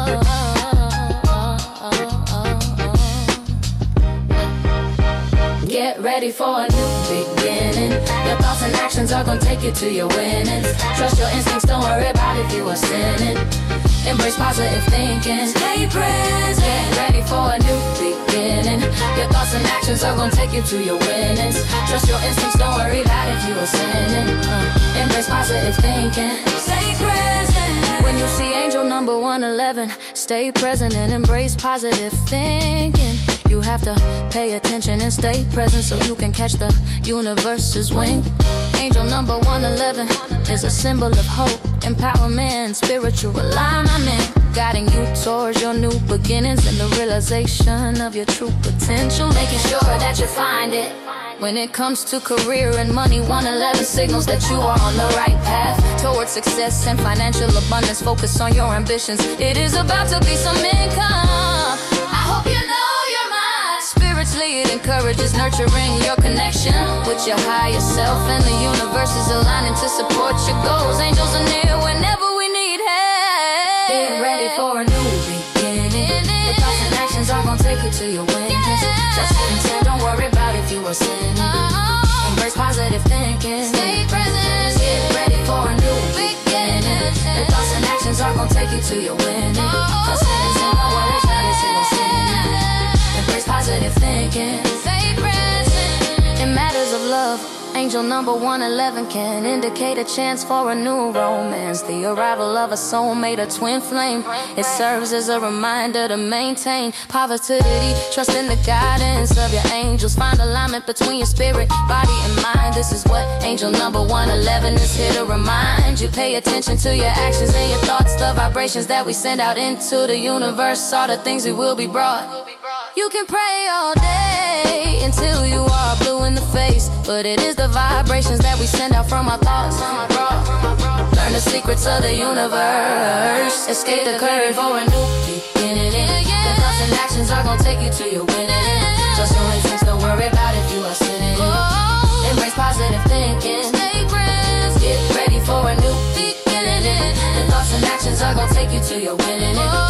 Get ready for a new beginning. Your thoughts and actions are gonna take you to your winnings. Trust your instincts, don't worry about if you are sinning. Embrace positive thinking. Stay present. Get ready for a new beginning. Your thoughts and actions are gonna take you to your winnings. Trust your instincts, don't worry about if you are sinning. Embrace positive thinking. Stay present. When you see angel number 111, stay present and embrace positive thinking. You have to pay attention and stay present so you can catch the universe's wing. Angel number 111 is a symbol of hope, empowerment, spiritual alignment, guiding you towards your new beginnings and the realization of your true potential. Making sure that you find it. When it comes to career and money, 111 signals that you are on the right path towards success and financial abundance. Focus on your ambitions. It is about to be some income. I hope you know. Spiritually, it encourages nurturing your connection with your higher self, and the universe is aligning to support your goals. Angels are near whenever we need help. Get ready for a new beginning. Your thoughts and actions are gonna take you to your winnings. Just intent, don't worry about if you are sinning. Embrace positive thinking. Stay present. Get ready for a new beginning. Your thoughts and actions are gonna take you to your winnings. Just intent, don't worry about if you are sinning. Embrace positive thinking. Stay present. In matters of love, angel number 111 can indicate a chance for a new romance. The arrival of a soulmate, a twin flame. It serves as a reminder to maintain positivity. Trust in the guidance of your angels. Find alignment between your spirit, body, and mind. This is what angel number 111 is here to remind you. Pay attention to your actions and your thoughts. The vibrations that we send out into the universe are the things we will be brought. You can pray all day until you are blue in the face, but it is the vibrations that we send out from our thoughts. Learn the secrets of the universe. Escape the curve for a new beginning. The thoughts and actions are gonna take you to your winning. Just your instincts, don't worry about if you are sinning. Embrace positive thinking. Stay present. Get ready for a new beginning. The thoughts and actions are gonna take you to your winning.